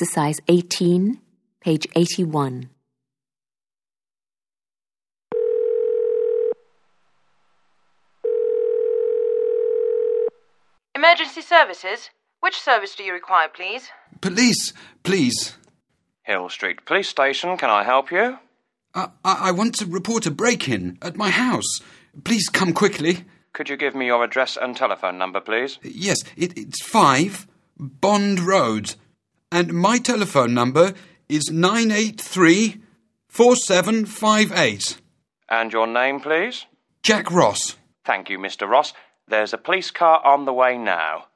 Exercise 18, page 81. Emergency services? Which service do you require, please? Police, please. Hill Street Police Station, can I help you? I want to report a break-in at my house. Please come quickly. Could you give me your address and telephone number, please? Yes, it's 5 Bond Road. And my telephone number is 983-4758. And your name, please? Jack Ross. Thank you, Mr. Ross. There's a police car on the way now.